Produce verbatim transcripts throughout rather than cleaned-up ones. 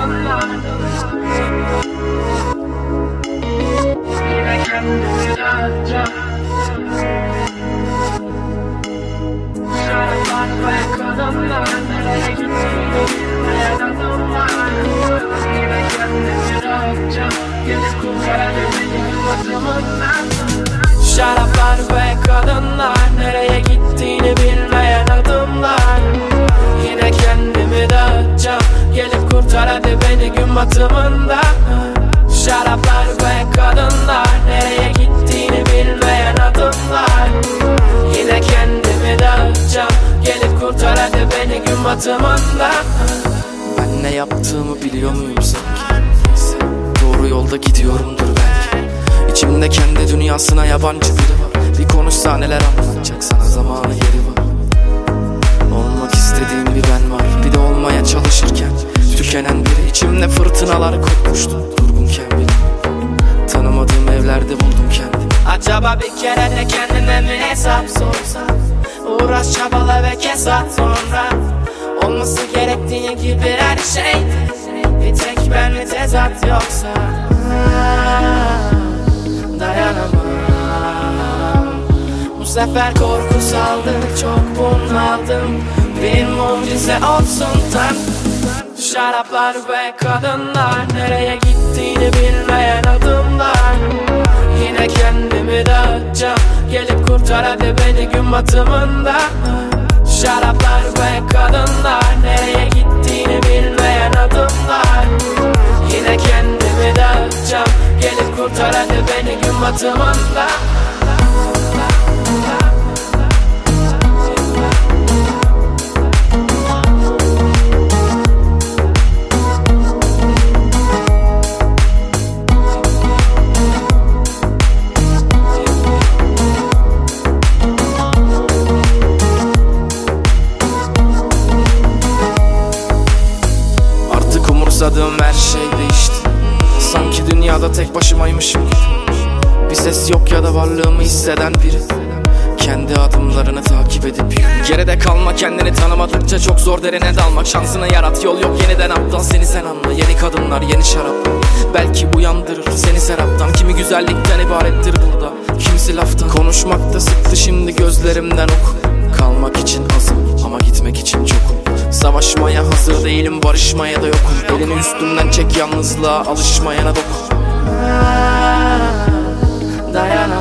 kadınlar. Yine kendimi dağıtacağım. Şaraplar ve kadınlar, nereye gittiğini bilmeyen adamlar. Yine kendimi dağıtacağım. Gelip kurtardı beni batımından. Şaraplar ve kadınlar, nereye gittiğini bilmeyen adımlar. Yine kendimi dağıtacağım. Gelip kurtar hadi beni gün batımında. Şaraplar ve kadınlar, nereye gittiğini bilmeyen adımlar. Yine kendimi dağıtacağım. Gelip kurtar hadi beni gün batımında. Ben ne yaptığımı biliyor muyum sanki? Doğru yolda gidiyorumdur belki. İçimde kendi dünyasına yabancı biri var. Bir konuşsa neler anlatacak sana, zamanı yeri var. Olmak istediğim bir ben var. Bir de olmaya çalışırken tükenen biri. İçimde fırtınalar kopmuştu durgunken bile. Tanımadığım evlerde buldum kendimi. Acaba bir kere de kendine mi hesap sorsan? Uğraş, çabala ve kes at sonra. Olması gerektiği gibi her şeydi. Bir tek ben mi tezat yoksa? Dayanamam. Bu sefer korku saldı, çok bunaldım. Bir mucize olsun Tanrım. Şaraplar ve kadınlar, nereye gittiğini bilmeyen adımlar. Yine kendimi dağıtacağım. Gelip kurtar hadi beni gün batımında. Şaraplar ve kadınlar, nereye gittiğini bilmeyen adımlar. Yine kendimi dağıtacağım. Gelip kurtar hadi beni gün batımında. Umursadığım her şey değişti. Sanki dünyada tek başımaymışım gibi. Bir ses yok ya da varlığımı hisseden biri. Kendi adımlarını takip edip yürü. Geride kalma, kendini tanımadıkça çok zor derine dalmak. Şansını yarat, yol yok yeniden aptal, seni sen anla. Yeni kadınlar, yeni şarap. Belki uyandırır seni seraptan. Kimi güzellikten ibarettir burada, kimisi laftan. Konuşmakta sıktı şimdi gözlerimden ok. Kalmak için azım ama gitmek için çokum. Savaşmaya hazır değilim, barışmaya da yokum. Elini üstümden çek, yalnızlığa alışmayana dokun. Dayanamam.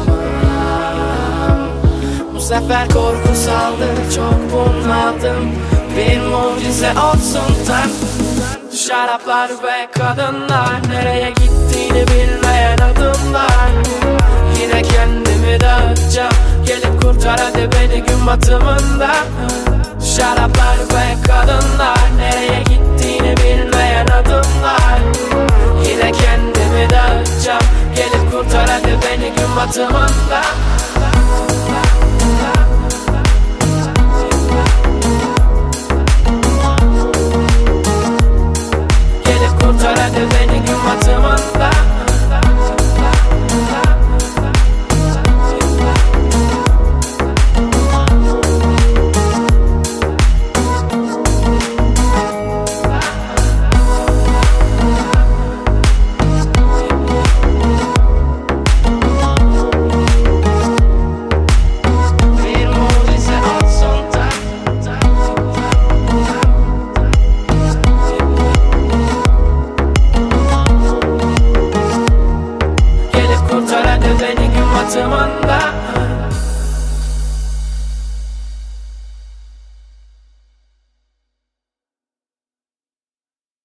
Bu sefer korku saldı, çok bunaldım. Bir mucize olsun Tanrım. Şaraplar ve kadınlar, nereye gittiğini bilmeyen adımlar. Yine kendimi dağıtacağım. Gelip kurtar hadi beni gün batımında. Şaraplar ve kadınlar, nereye gittiğini bilmeyen adımlar. Yine kendimi dağıtacağım. Gelip kurtar hadi beni gün batımında. Gelip kurtar hadi beni gün batımında. Beni gün batımında.